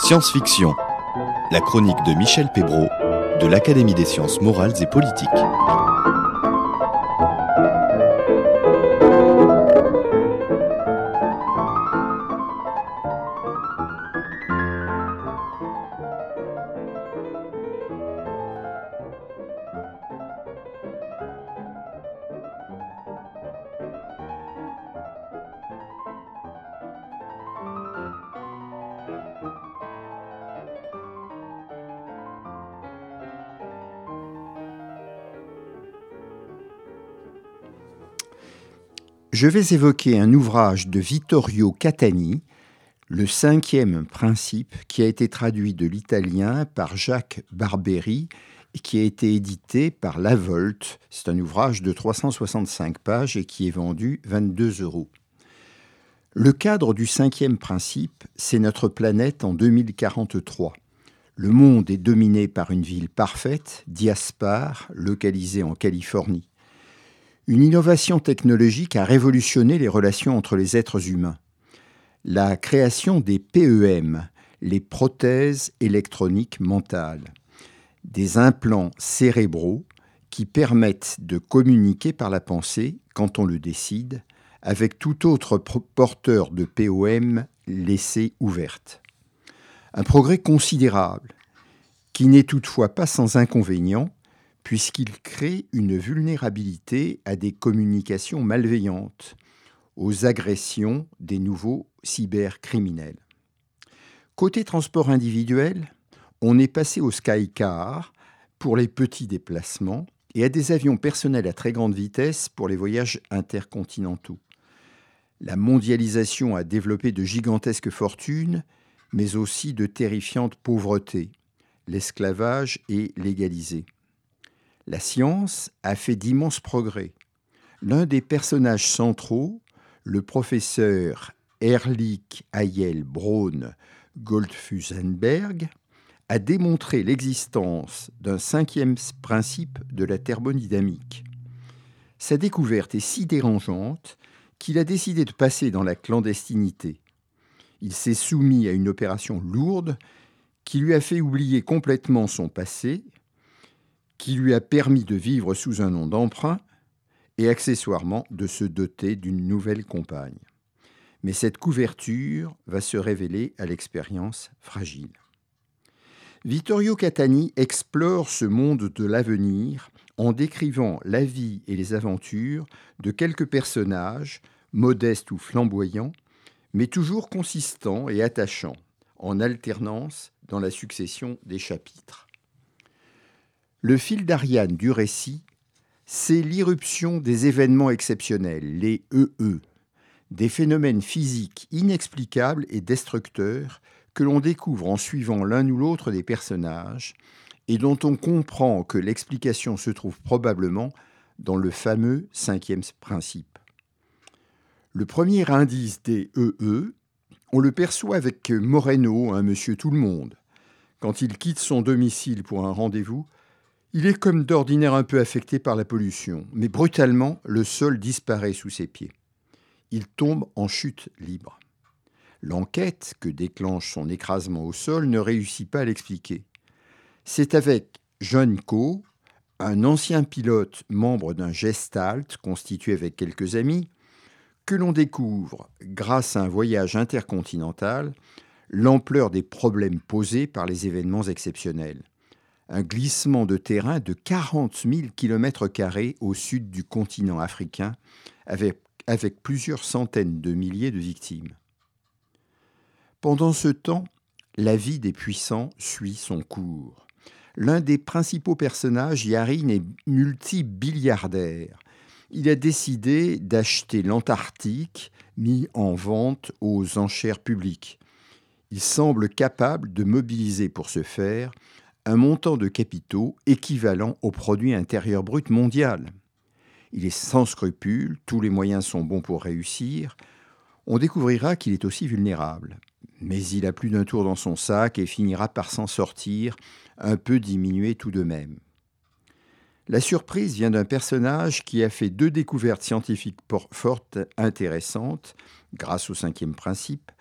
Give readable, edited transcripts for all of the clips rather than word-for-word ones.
Science-fiction, la chronique de Michel Pébreau de l'Académie des sciences morales et politiques. Je vais évoquer un ouvrage de Vittorio Cattani, le 5e principe, qui a été traduit de l'italien par Jacques Barberi et qui a été édité par La Volte. C'est un ouvrage de 365 pages et qui est vendu 22 €. Le cadre du 5e principe, c'est notre planète en 2043. Le monde est dominé par une ville parfaite, Diaspar, localisée en Californie. Une innovation technologique a révolutionné les relations entre les êtres humains. La création des PEM, les prothèses électroniques mentales, des implants cérébraux qui permettent de communiquer par la pensée, quand on le décide, avec tout autre porteur de POM laissée ouverte. Un progrès considérable, qui n'est toutefois pas sans inconvénients, puisqu'il crée une vulnérabilité à des communications malveillantes, aux agressions des nouveaux cybercriminels. Côté transport individuel, on est passé au Skycar pour les petits déplacements et à des avions personnels à très grande vitesse pour les voyages intercontinentaux. La mondialisation a développé de gigantesques fortunes, mais aussi de terrifiantes pauvretés. L'esclavage est légalisé. La science a fait d'immenses progrès. L'un des personnages centraux, le professeur Ehrlich Hayel Braun Goldfusenberg, a démontré l'existence d'un 5e principe de la thermodynamique. Sa découverte est si dérangeante qu'il a décidé de passer dans la clandestinité. Il s'est soumis à une opération lourde qui lui a fait oublier complètement son passé, qui lui a permis de vivre sous un nom d'emprunt et accessoirement de se doter d'une nouvelle compagne. Mais cette couverture va se révéler à l'expérience fragile. Vittorio Cattani explore ce monde de l'avenir en décrivant la vie et les aventures de quelques personnages, modestes ou flamboyants, mais toujours consistants et attachants, en alternance dans la succession des chapitres. Le fil d'Ariane du récit, c'est l'irruption des événements exceptionnels, les EE, des phénomènes physiques inexplicables et destructeurs que l'on découvre en suivant l'un ou l'autre des personnages et dont on comprend que l'explication se trouve probablement dans le fameux 5e principe. Le premier indice des EE, on le perçoit avec Moreno, un monsieur tout-le-monde. Quand il quitte son domicile pour un rendez-vous, il est comme d'ordinaire un peu affecté par la pollution, mais brutalement, le sol disparaît sous ses pieds. Il tombe en chute libre. L'enquête que déclenche son écrasement au sol ne réussit pas à l'expliquer. C'est avec John Coe, un ancien pilote membre d'un Gestalt constitué avec quelques amis, que l'on découvre, grâce à un voyage intercontinental, l'ampleur des problèmes posés par les événements exceptionnels. Un glissement de terrain de 40 000 km² au sud du continent africain, avec plusieurs centaines de milliers de victimes. Pendant ce temps, la vie des puissants suit son cours. L'un des principaux personnages, Yarin, est multibilliardaire. Il a décidé d'acheter l'Antarctique, mis en vente aux enchères publiques. Il semble capable de mobiliser pour ce faire un montant de capitaux équivalent au produit intérieur brut mondial. Il est sans scrupules, tous les moyens sont bons pour réussir. On découvrira qu'il est aussi vulnérable. Mais il a plus d'un tour dans son sac et finira par s'en sortir, un peu diminué tout de même. La surprise vient d'un personnage qui a fait 2 découvertes scientifiques fortes intéressantes, grâce au 5e principe,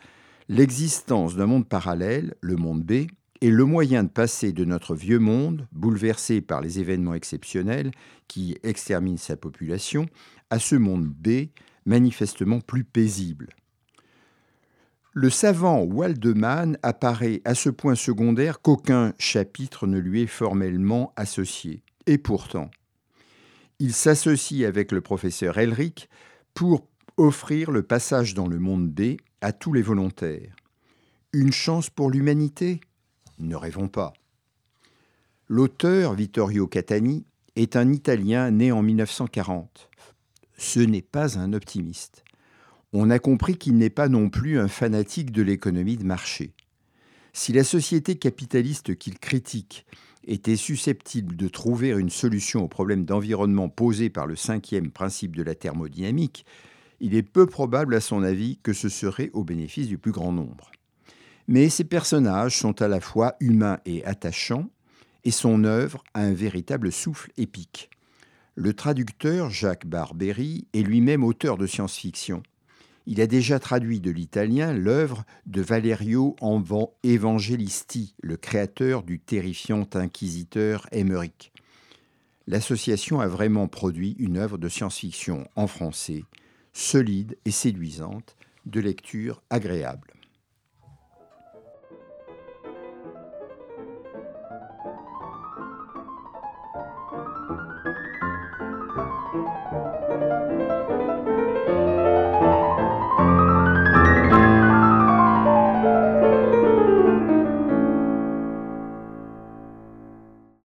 L'existence d'un monde parallèle, le monde B, est le moyen de passer de notre vieux monde, bouleversé par les événements exceptionnels qui exterminent sa population, à ce monde B, manifestement plus paisible. Le savant Waldman apparaît à ce point secondaire qu'aucun chapitre ne lui est formellement associé. Et pourtant, il s'associe avec le professeur Elric pour offrir le passage dans le monde B à tous les volontaires. Une chance pour l'humanité ? Ne rêvons pas. L'auteur, Vittorio Cattani, est un Italien né en 1940. Ce n'est pas un optimiste. On a compris qu'il n'est pas non plus un fanatique de l'économie de marché. Si la société capitaliste qu'il critique était susceptible de trouver une solution au problème d'environnement posé par le 5e principe de la thermodynamique, il est peu probable, à son avis, que ce serait au bénéfice du plus grand nombre. Mais ces personnages sont à la fois humains et attachants, et son œuvre a un véritable souffle épique. Le traducteur Jacques Barbieri est lui-même auteur de science-fiction. Il a déjà traduit de l'italien l'œuvre de Valerio Evangelisti, le créateur du terrifiant inquisiteur Emmerich. L'association a vraiment produit une œuvre de science-fiction en français, solide et séduisante, de lecture agréable.